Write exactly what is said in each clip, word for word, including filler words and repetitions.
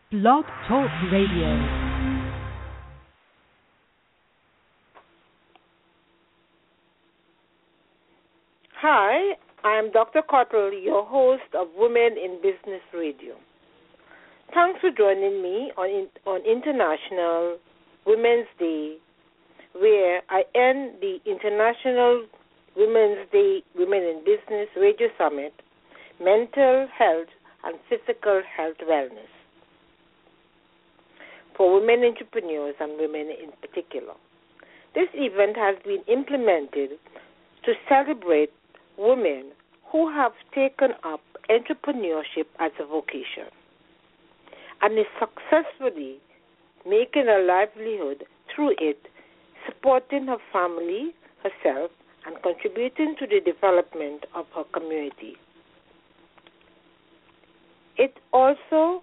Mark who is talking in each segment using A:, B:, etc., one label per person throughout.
A: Blog Talk Radio.
B: Hi, I'm Doctor Cottle, your host of Women in Business Radio. Thanks for joining me on, on International Women's Day, where I end the International Women's Day Women in Business Radio Summit, Mental Health and Physical Health Wellness for women entrepreneurs and women in particular. This event has been implemented to celebrate women who have taken up entrepreneurship as a vocation and is successfully making a livelihood through it, supporting her family, herself, and contributing to the development of her community. It also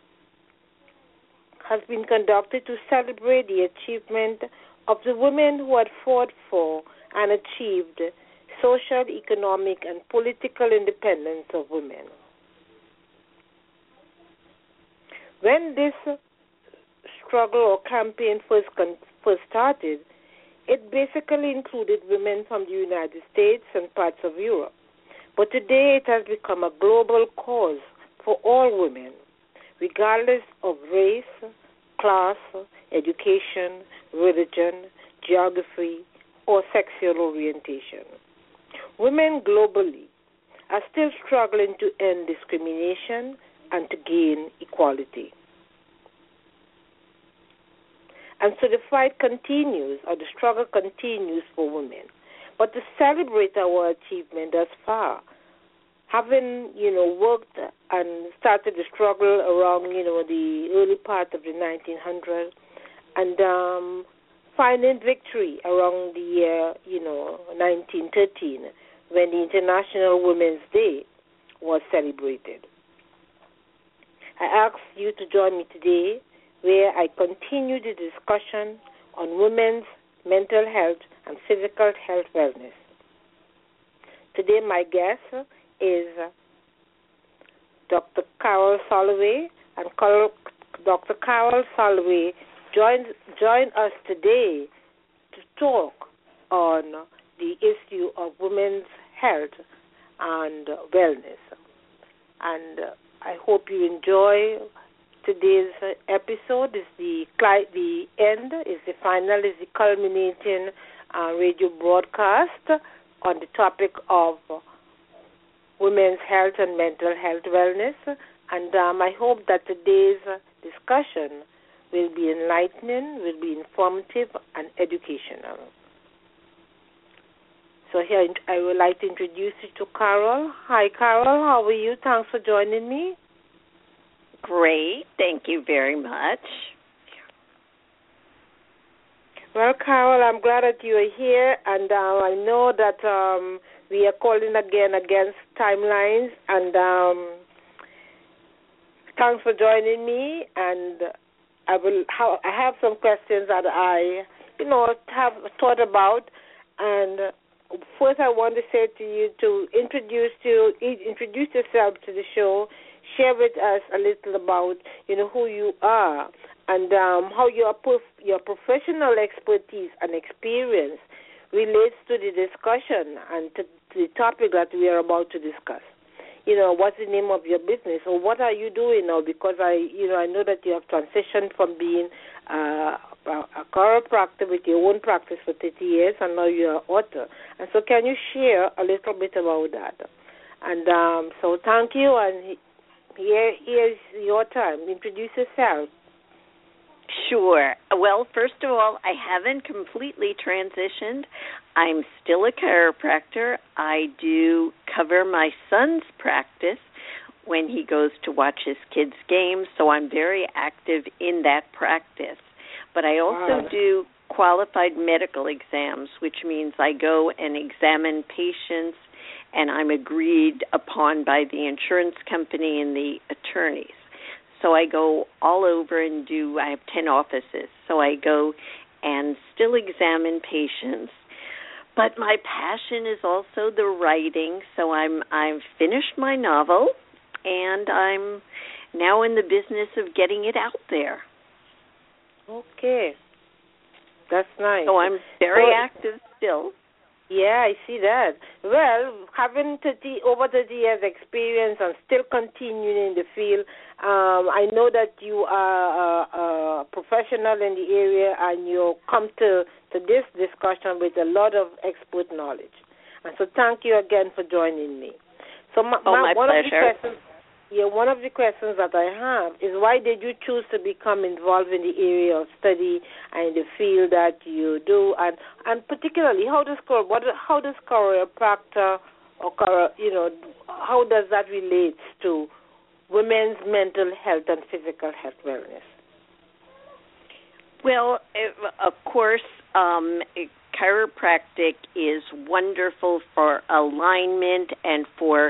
B: has been conducted to celebrate the achievement of the women who had fought for and achieved social, economic, and political independence of women. When this struggle or campaign first, con- first started, it basically included women from the United States and parts of Europe. But today it has become a global cause for all women, regardless of race, class, education, religion, geography, or sexual orientation. Women globally are still struggling to end discrimination and to gain equality. And so the fight continues, or the struggle continues for women. But to celebrate our achievement thus far, having, you know, worked and started the struggle around, you know, the early part of the nineteen hundreds and um, finding victory around the year, you know, nineteen thirteen, when the International Women's Day was celebrated. I ask you to join me today where I continue the discussion on women's mental health and physical health wellness. Today my guest is Doctor Carol Soloway, and Doctor Carol Soloway joins join us today to talk on the issue of women's health and wellness. And uh, I hope you enjoy today's episode. Is the the end, is the final, is the culminating uh, radio broadcast on the topic of women's health and mental health wellness. And um, I hope that today's discussion will be enlightening, will be informative, and educational. So here I would like to introduce you to Carol. Hi, Carol. How are you? Thanks for joining me.
C: Great. Thank you very much.
B: Well, Carol, I'm glad that you are here, and uh, I know that um, we are calling again against timelines, and um, thanks for joining me. And I will. Ha- I have some questions that I, you know, have thought about, and first I want to say to you to introduce you, introduce yourself to the show. Share with us a little about, you know, who you are and um, how your prof- your professional expertise and experience relates to the discussion and to, to the topic that we are about to discuss. You know, what's the name of your business, or what are you doing now? Because I, you know, I know that you have transitioned from being uh, a, a chiropractor with your own practice for thirty years, and now you're an author. And so, can you share a little bit about that? And um, so, thank you. And here, here's your time. Introduce yourself.
C: Sure. Well, first of all, I haven't completely transitioned. I'm still a chiropractor. I do cover my son's practice when he goes to watch his kids' games, so I'm very active in that practice. But I also
B: Wow.
C: do qualified medical exams, which means I go and examine patients, and I'm agreed upon by the insurance company and the attorneys. So I go all over and do, I have ten offices, so I go and still examine patients. But my passion is also the writing, so I'm, I've finished my novel, and I'm now in the business of getting it out there.
B: Okay. That's nice.
C: So I'm very
B: so,
C: active still.
B: Yeah, I see that. Well, having thirty, over thirty years experience and still continuing in the field, um, I know that you are a, a professional in the area and you come to, to this discussion with a lot of expert knowledge. And so thank you again for joining me. So my,
C: oh, my,
B: my one
C: pleasure.
B: Of the questions, yeah, one of the questions that I have is why did you choose to become involved in the area of study and the field that you do, and and particularly how does what how does chiropractor or you know how does that relate to women's mental health and physical health wellness?
C: Well, of course, um, chiropractic is wonderful for alignment and for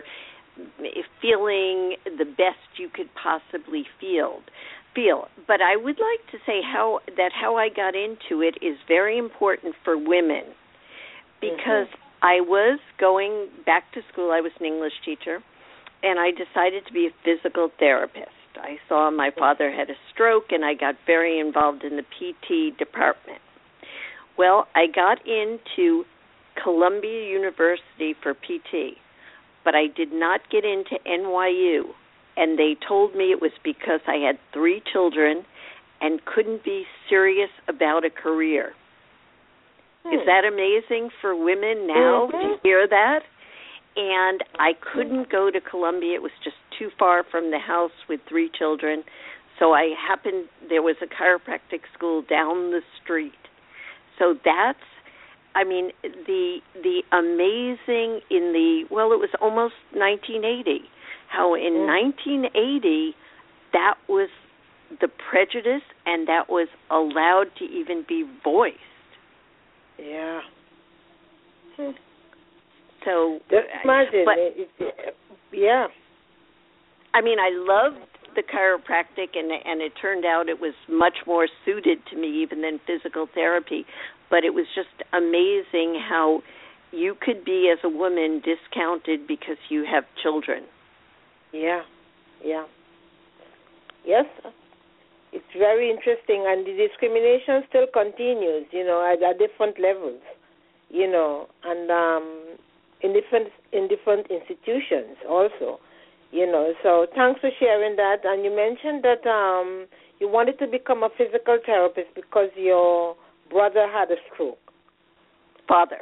C: feeling the best you could possibly feel. Feel, but I would like to say how that how I got into it is very important for women, because mm-hmm. I was going back to school. I was an English teacher, and I decided to be a physical therapist. I saw my father had a stroke, and I got very involved in the P T department. Well, I got into Columbia University for P T, but I did not get into N Y U, and they told me it was because I had three children and couldn't be serious about a career. Hmm. Is that amazing for women now mm-hmm. to hear that? And I couldn't go to Columbia. It was just too far from the house with three children. So I happened, there was a chiropractic school down the street. So that's, I mean, the the amazing in the, well, it was almost nineteen eighty, how in mm. nineteen eighty that was the prejudice and that was allowed to even be voiced.
B: Yeah. Hmm.
C: So,
B: just imagine,
C: but,
B: it, it, yeah.
C: I mean, I loved the chiropractic, and and it turned out it was much more suited to me even than physical therapy. But it was just amazing how you could be, as a woman, discounted because you have children.
B: Yeah, yeah. Yes, it's very interesting, and the discrimination still continues, you know, at, at different levels, you know, and um, in different in different institutions also, you know. So thanks for sharing that. And you mentioned that um, you wanted to become a physical therapist because your brother had a stroke.
C: Father.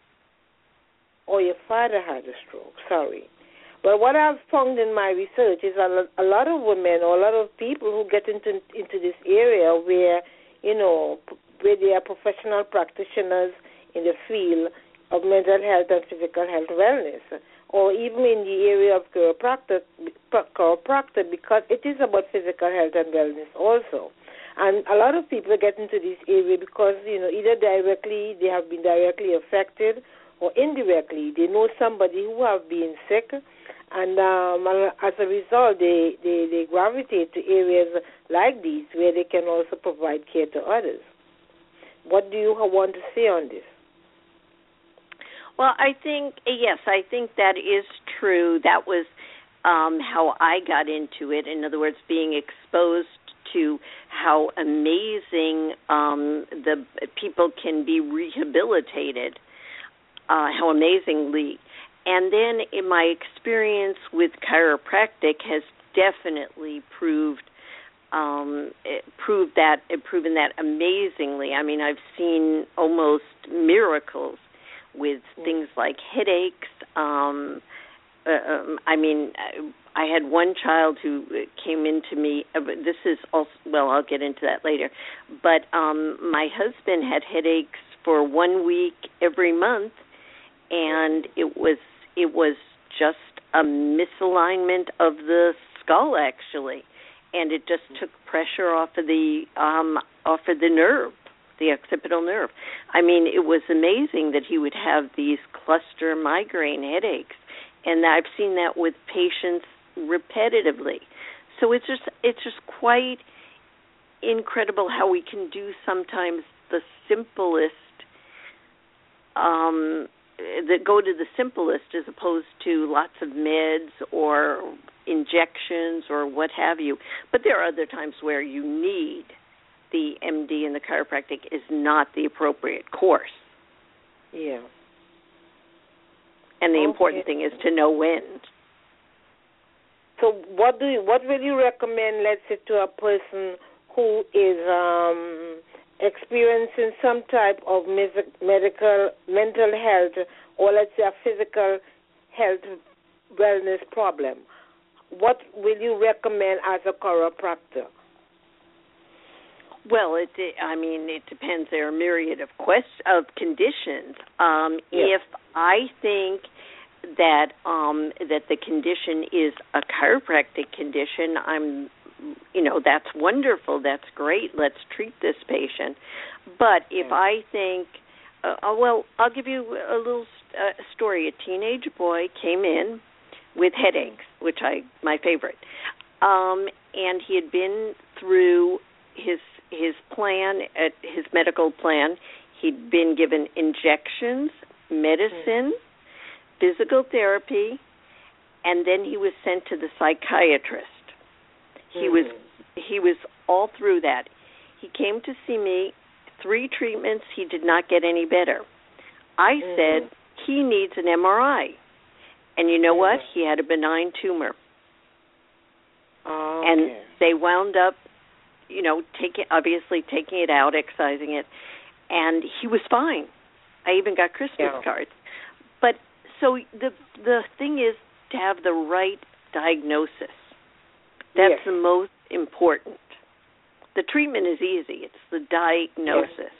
B: Oh, your father had a stroke. Sorry. But what I've found in my research is a, a lot of women or a lot of people who get into into this area where, you know, where they are professional practitioners in the field of mental health and physical health wellness, or even in the area of chiropractor, chiropractor because it is about physical health and wellness also. And a lot of people get into this area because, you know, either directly they have been directly affected or indirectly they know somebody who have been sick, and um, as a result they, they, they gravitate to areas like these where they can also provide care to others. What do you want to say on this?
C: Well, I think, yes, I think that is true. That was um, how I got into it. In other words, being exposed to how amazing um, the people can be rehabilitated, uh, how amazingly. And then in my experience with chiropractic has definitely proved um, proved that proven that amazingly. I mean, I've seen almost miracles with things like headaches. Um, uh, um, I mean, I had one child who came into me. Uh, this is also, well, I'll get into that later. But um, my husband had headaches for one week every month, and it was it was just a misalignment of the skull, actually, and it just took pressure off of the um, off of the nerve, the occipital nerve. I mean, it was amazing that he would have these cluster migraine headaches, and I've seen that with patients repetitively. So it's just it's just quite incredible how we can do sometimes the simplest, um, that go to the simplest as opposed to lots of meds or injections or what have you. But there are other times where you need the M D and the chiropractic is not the appropriate course.
B: Yeah.
C: And the
B: okay.
C: important thing is to know when.
B: So what do you, what will you recommend, let's say, to a person who is um, experiencing some type of medical, mental health, or let's say a physical health wellness problem? What will you recommend as a chiropractor?
C: Well, it. I mean, it depends. There are a myriad of quest of conditions. Um,
B: yeah.
C: If I think that um, that the condition is a chiropractic condition, I'm, you know, that's wonderful. That's great. Let's treat this patient. But if
B: yeah.
C: I think, uh, well, I'll give you a little uh, story. A teenage boy came in with headaches, which I my favorite, um, and he had been through his his plan, at his medical plan. He'd been given injections, medicine, mm-hmm. physical therapy, and then he was sent to the psychiatrist. Mm-hmm. He was he was all through that. He came to see me, three treatments, he did not get any better. I mm-hmm. said, he needs an M R I. And you know mm-hmm. what? He had a benign tumor.
B: Oh,
C: and
B: okay.
C: they wound up, you know, taking obviously taking it out, excising it, and he was fine. I even got Christmas
B: yeah.
C: cards. But so the the thing is to have the right diagnosis. That's
B: yes.
C: the most important. The treatment is easy. It's the diagnosis.
B: Yes.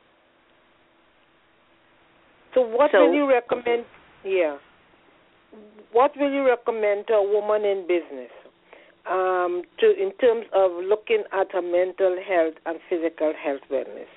B: So what
C: so,
B: will you recommend? Yeah. What will you recommend to a woman in business? Um, to in terms of looking at her mental health and physical health wellness?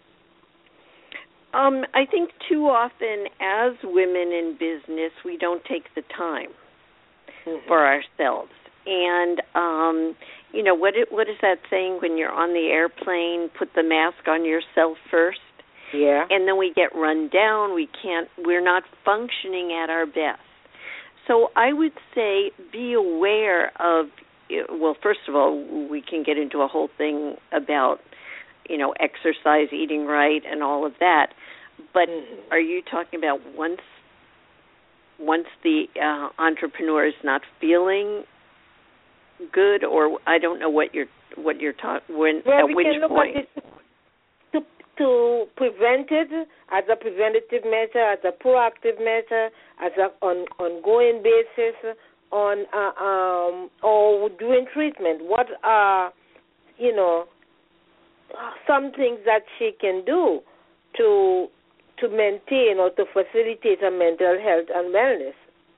C: Um, I think too often as women in business, we don't take the time mm-hmm. for ourselves. And, um, you know, what it, what is that saying when you're on the airplane, put the mask on yourself first?
B: Yeah.
C: And then we get run down. We can't, we're not functioning at our best. So I would say be aware of, well, first of all, we can get into a whole thing about, you know, exercise, eating right, and all of that. But mm-hmm. are you talking about once once the uh, entrepreneur is not feeling good, or I don't know what you're what you're talking when
B: well,
C: at
B: we
C: which
B: can look
C: point?
B: At it to to prevent it as a preventative measure, as a proactive measure, as an on, ongoing basis, on uh, um, or doing treatment. What are, you know, some things that she can do to to maintain or to facilitate her mental health and wellness?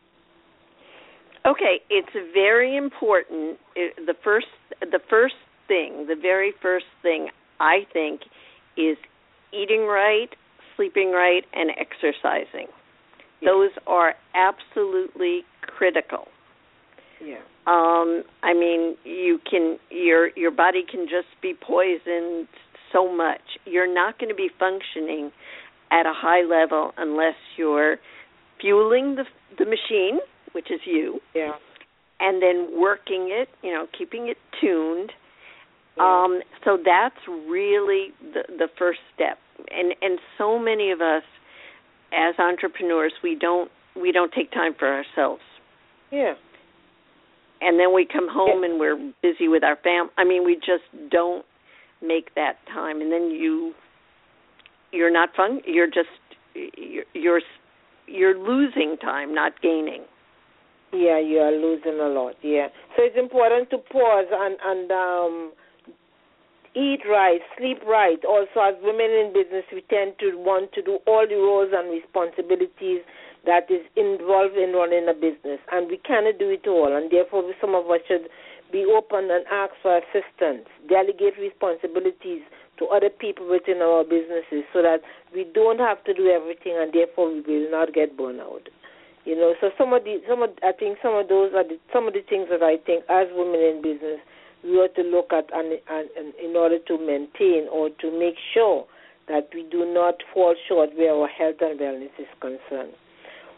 C: Okay, it's very important. The first, the first thing, the very first thing I think is eating right, sleeping right, and exercising.
B: Yes.
C: Those are absolutely critical.
B: Yeah.
C: Um, I mean, you can your your body can just be poisoned so much. You're not going to be functioning at a high level unless you're fueling the the machine, which is you.
B: Yeah.
C: And then working it, you know, keeping it tuned.
B: Yeah.
C: Um, so that's really the the first step. And and so many of us as entrepreneurs, we don't we don't take time for ourselves.
B: Yeah.
C: And then we come home and we're busy with our fam. I mean, we just don't make that time. And then you, you're not fun. You're just you're you're, you're losing time, not gaining.
B: Yeah, you are losing a lot. Yeah. So it's important to pause and and um, eat right, sleep right. Also, as women in business, we tend to want to do all the roles and responsibilities that is involved in running a business, and we cannot do it all, and therefore some of us should be open and ask for assistance, delegate responsibilities to other people within our businesses so that we don't have to do everything, and therefore we will not get burned out. You know, so some of the, some of, I think some of those are the, some of the things that I think as women in business we ought to look at and, and, and in order to maintain or to make sure that we do not fall short where our health and wellness is concerned.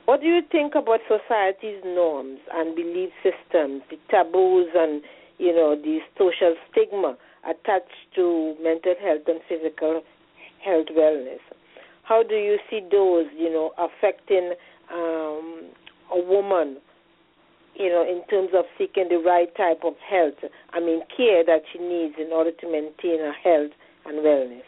B: What do you think about society's norms and belief systems, the taboos and, you know, the social stigma attached to mental health and physical health wellness? How do you see those, you know, affecting um, a woman, you know, in terms of seeking the right type of health, I mean, care that she needs in order to maintain her health and wellness?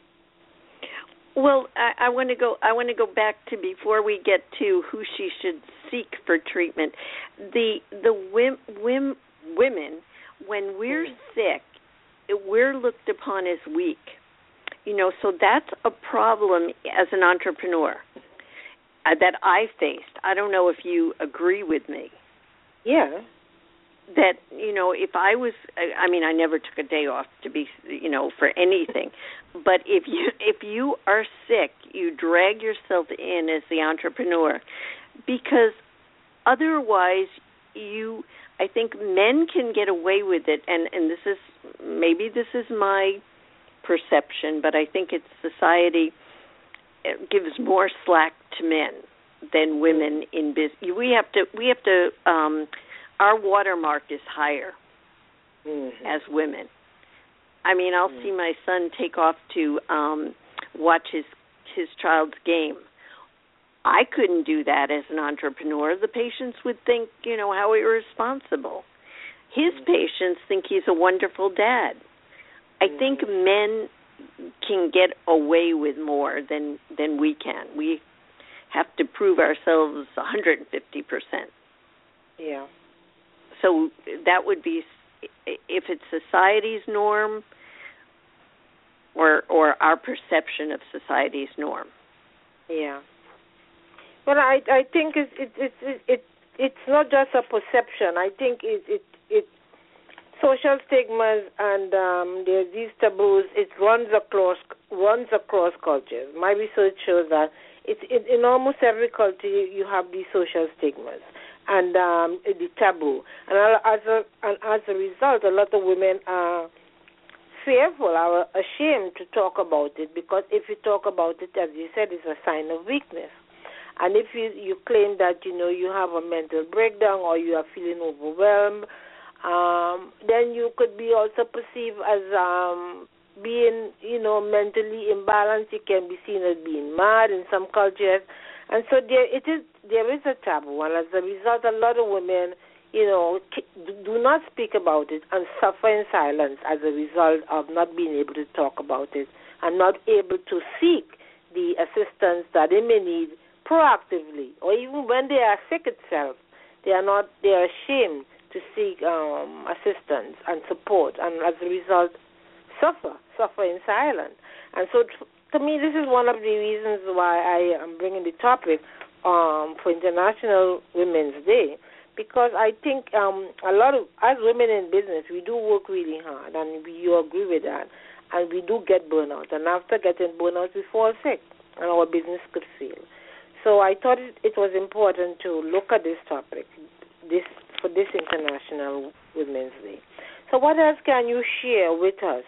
C: Well, I, I want to go. I want to go back to before we get to who she should seek for treatment. The the whim, whim, women, when we're mm. sick, we're looked upon as weak. You know, so that's a problem as an entrepreneur uh, that I faced. I don't know if you agree with me.
B: Yeah.
C: That, you know, if I was, I mean, I never took a day off to be, you know, for anything. But if you if you are sick, you drag yourself in as the entrepreneur, because otherwise you, I think men can get away with it. And, and this is, maybe this is my perception, but I think it's society it gives more slack to men than women in business. We have to, we have to, um, our watermark is higher mm-hmm. as women. I mean, I'll mm-hmm. see my son take off to um, watch his his child's game. I couldn't do that as an entrepreneur. The patients would think, you know, how irresponsible. His mm-hmm. patients think he's a wonderful dad. I mm-hmm. think men can get away with more than, than we can. We have to prove ourselves one hundred fifty percent.
B: Yeah.
C: So that would be, if it's society's norm or or our perception of society's norm.
B: Yeah. Well, I I think it it it, it, it it's not just a perception. I think it it, it social stigmas and um, there's these taboos. It runs across runs across cultures. My research shows that it's it, in almost every culture you have these social stigmas and um, the taboo, and as a and as a result, a lot of women are fearful, are ashamed to talk about it, because if you talk about it, as you said, it's a sign of weakness. And if you, you claim that, you know, you have a mental breakdown or you are feeling overwhelmed, um, then you could be also perceived as um, being, you know, mentally imbalanced. You can be seen as being mad in some cultures. And so there it is. There is a taboo, and as a result, a lot of women, you know, do not speak about it and suffer in silence as a result of not being able to talk about it and not able to seek the assistance that they may need proactively, or even when they are sick itself, they are not. They are ashamed to seek um, assistance and support, and as a result, suffer, suffer in silence. And so, t- to me, this is one of the reasons why I am bringing the topic um, for International Women's Day, because I think um, a lot of, as women in business, we do work really hard, and we, you agree with that, and we do get burnout, and after getting burnout, we fall sick, and our business could fail. So I thought it, it was important to look at this topic, this for this International Women's Day. So what else can you share with us,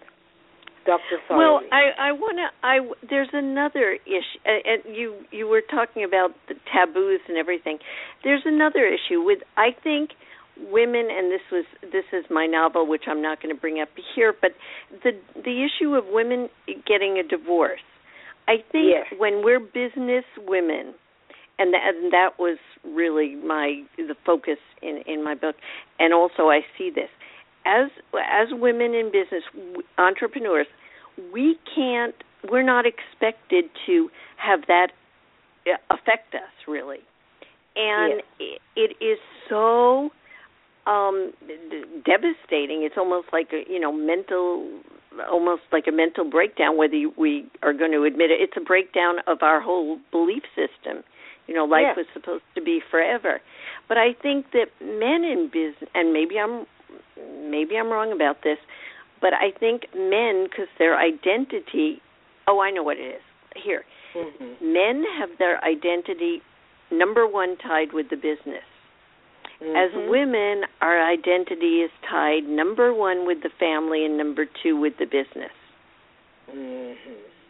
B: Doctor Soloway?
C: Well, I, I want to. I there's another issue, and you you were talking about the taboos and everything. There's another issue with, I think, women, and this was this is my novel, which I'm not going to bring up here, but the the issue of women getting a divorce. I think
B: yes.
C: when we're business women, and that, and that was really my the focus in, in my book, and also I see this as as women in business, entrepreneurs, we can't, we're not expected to have that affect us really, and
B: yes.
C: it, it is so um, devastating. It's almost like a, you know mental. almost like a mental breakdown, whether we are going to admit it. It's a breakdown of our whole belief system. You know, life
B: yeah.
C: was supposed to be forever. But I think that men in business, and maybe I'm maybe I'm wrong about this, but I think men, because their identity, oh, I know what it is. Here,
B: mm-hmm.
C: men have their identity, number one, tied with the business. Mm-hmm. As women, our identity is tied, number one, with the family, and number two, with the business.
B: Mm-hmm.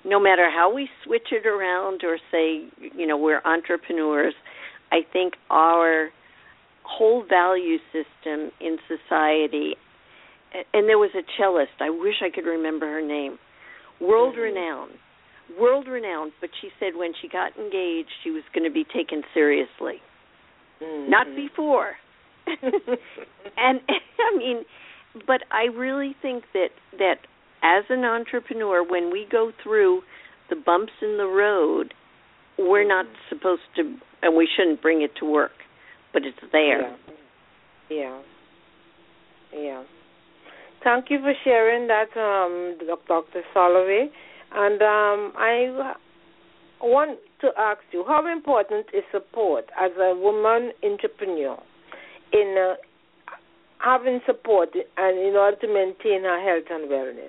C: no matter how we switch it around or say, you know, we're entrepreneurs, I think our whole value system in society, and there was a cellist, I wish I could remember her name, world-renowned, mm-hmm. world-renowned, but she said when she got engaged, she was going to be taken seriously. Mm-hmm. Not before. and, I mean, but I really think that, that as an entrepreneur, when we go through the bumps in the road, we're not supposed to, and we shouldn't bring it to work, but it's there.
B: Yeah. Yeah. Yeah. Thank you for sharing that, um, Doctor Soloway. And um, I want to ask you, how important is support as a woman entrepreneur in uh, having support and in order to maintain her health and wellness?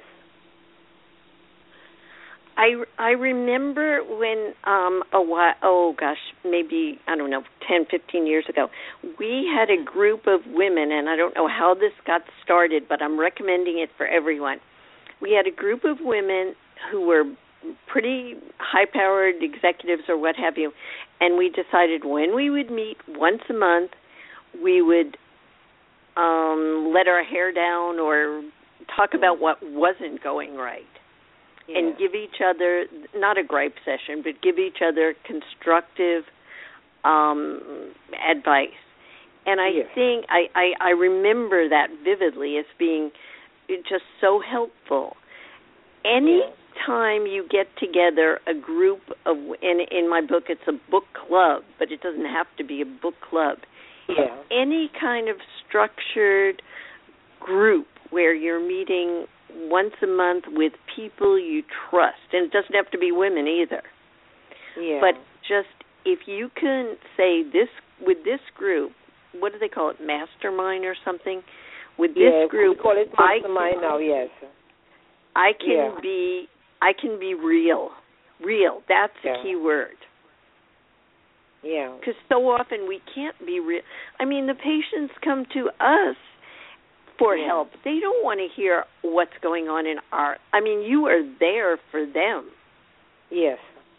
C: I, I remember when um, a while, oh gosh, maybe, I don't know, ten, fifteen years ago, we had a group of women, and I don't know how this got started, but I'm recommending it for everyone. We had a group of women who were pretty high-powered executives or what have you, and we decided when we would meet once a month, we would um, let our hair down or talk about what wasn't going right. Yeah. And give each other, not a gripe session, but give each other constructive um, advice. And I yeah. think, I, I, I remember that vividly as being just so helpful. Any yeah. time you get together a group of, in, in my book it's a book club, but it doesn't have to be a book club.
B: Yeah.
C: Any kind of structured group where you're meeting once a month with people you trust, and it doesn't have to be women either.
B: Yeah.
C: But just if you can say this with this group, what do they call it, mastermind or something? With this
B: yeah,
C: group,
B: we call it mastermind now. Yes.
C: I can
B: yeah.
C: be. I can be real. Real. That's the
B: yeah.
C: key word.
B: Yeah.
C: Because so often we can't be real. I mean, the patients come to us for
B: yeah.
C: help. They don't want to hear what's going on in our... I mean, you are there for them.
B: Yes.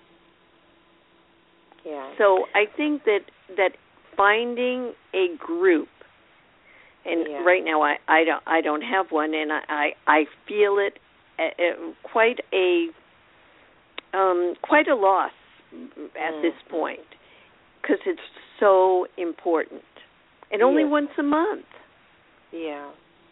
B: Yeah.
C: So I think that that finding a group, and
B: yeah.
C: right now I, I don't I don't have one, and I I, I feel it uh, quite a um, quite a loss at mm. this point because it's so important, and only
B: yes.
C: once a month.
B: Yeah.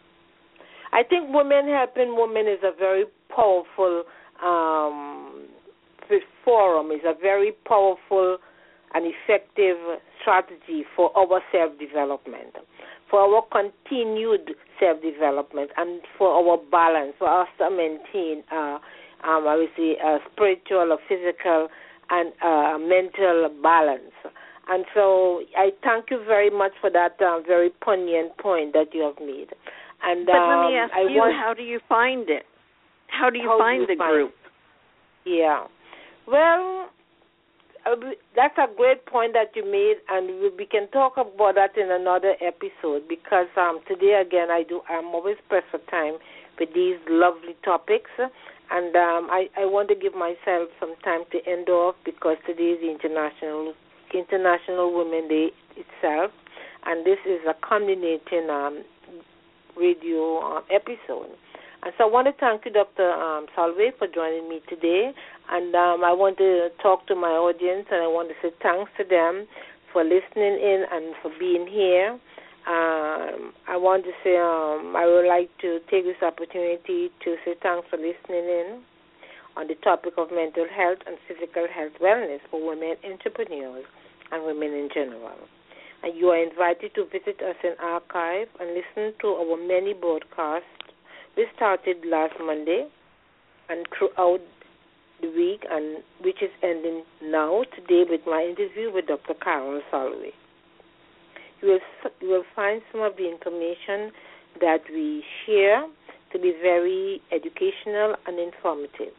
B: I think Women Helping Women is a very powerful um, forum, is a very powerful and effective strategy for our self-development, for our continued self-development, and for our balance, for us to maintain, uh, um, I would say, uh, spiritual or physical and uh, mental balance. And so I thank you very much for that uh, very poignant point that you have made. And,
C: but
B: um,
C: let me ask
B: I
C: you,
B: want,
C: how do you find it? How do you
B: how
C: find
B: do you
C: the
B: find
C: group?
B: It? Yeah. Well, uh, that's a great point that you made, and we, we can talk about that in another episode because um, today, again, I do, I'm always pressed for time with these lovely topics. And um, I, I want to give myself some time to end off because today is the International International Women's Day itself, and this is a culminating um, radio um, episode. And so I want to thank you, Doctor Um, Soloway, for joining me today. And um, I want to talk to my audience, and I want to say thanks to them for listening in and for being here. Um, I want to say um, I would like to take this opportunity to say thanks for listening in on the topic of mental health and physical health wellness for women entrepreneurs and women in general. And you are invited to visit us in archive and listen to our many broadcasts. We started last Monday and throughout the week, and which is ending now today with my interview with Doctor Carol Soloway. You will, you will find some of the information that we share to be very educational and informative.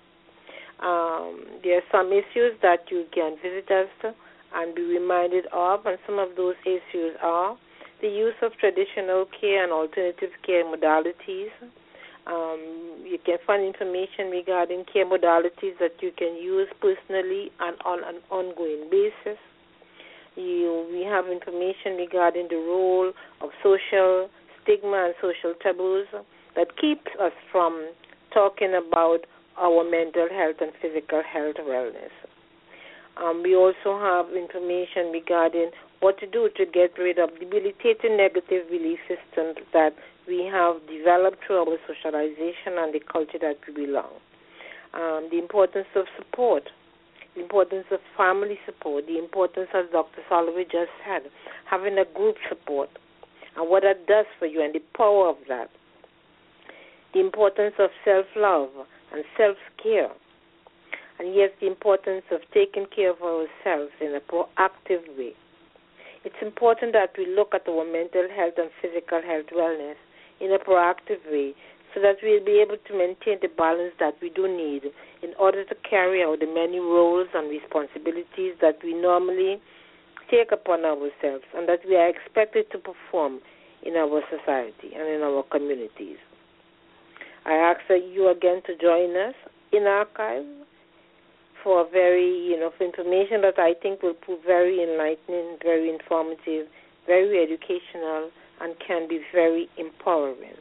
B: Um, there are some issues that you can visit us and be reminded of, and some of those issues are the use of traditional care and alternative care modalities, Um, you can find information regarding care modalities that you can use personally and on an ongoing basis. You, we have information regarding the role of social stigma and social taboos that keeps us from talking about our mental health and physical health wellness. Um, we also have information regarding what to do to get rid of debilitating negative belief systems that we have developed through our socialization and the culture that we belong. Um, the importance of support, the importance of family support, the importance, as Doctor Soloway just said, having a group support, and what that does for you and the power of that. The importance of self-love and self-care. And yes, the importance of taking care of ourselves in a proactive way. It's important that we look at our mental health and physical health wellness in a proactive way so that we'll be able to maintain the balance that we do need in order to carry out the many roles and responsibilities that we normally take upon ourselves and that we are expected to perform in our society and in our communities. I ask that you again to join us in archive for very, you know, for information that I think will prove very enlightening, very informative, very educational, and can be very empowering.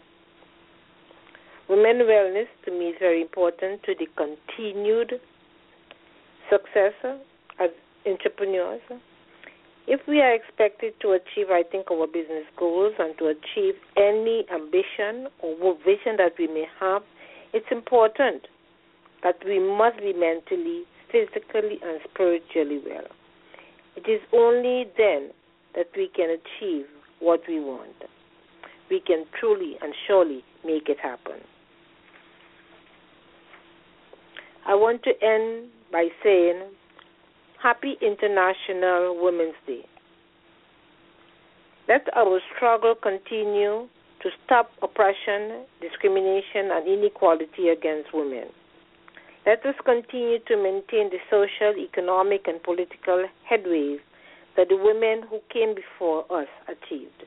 B: Women wellness to me is very important to the continued success as entrepreneurs. If we are expected to achieve, I think, our business goals and to achieve any ambition or vision that we may have, it's important that we must be mentally, physically, and spiritually well. It is only then that we can achieve what we want. We can truly and surely make it happen. I want to end by saying Happy International Women's Day. Let our struggle continue to stop oppression, discrimination, and inequality against women. Let us continue to maintain the social, economic, and political headways that the women who came before us achieved.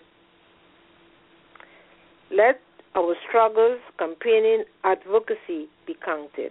B: Let our struggles, campaigning, advocacy be counted.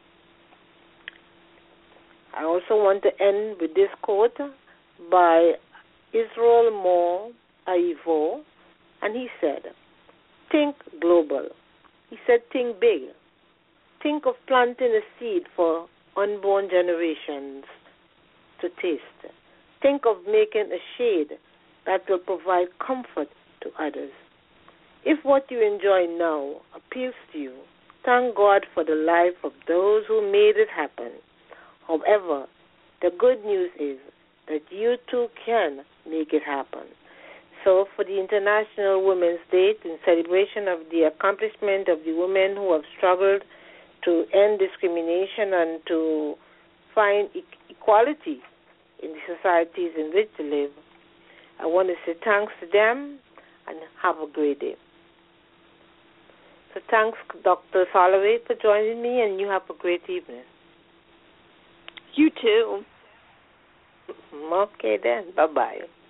B: I also want to end with this quote by Israel Moore Aivo, and he said, think global. He said, think big. Think of planting a seed for unborn generations to taste. Think of making a shade that will provide comfort to others. If what you enjoy now appeals to you, thank God for the life of those who made it happen. However, the good news is that you too can make it happen. So for the International Women's Day, in celebration of the accomplishment of the women who have struggled to end discrimination and to find e- equality in the societies in which they live, I want to say thanks to them and have a great day. So thanks, Doctor Soloway, for joining me, and you have a great evening.
C: You too.
B: Okay then. Bye-bye.